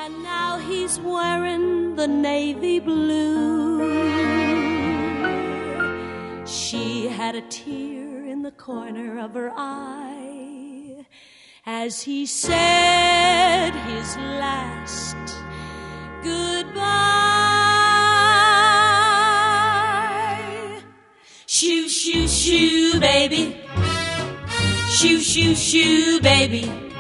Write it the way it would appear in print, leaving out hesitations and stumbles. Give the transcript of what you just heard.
And now he's wearing the navy blue. She had a tear in the corner of her eye as he said his last goodbye. Shoo, shoo, shoo, baby. Shoo, shoo, shoo, baby.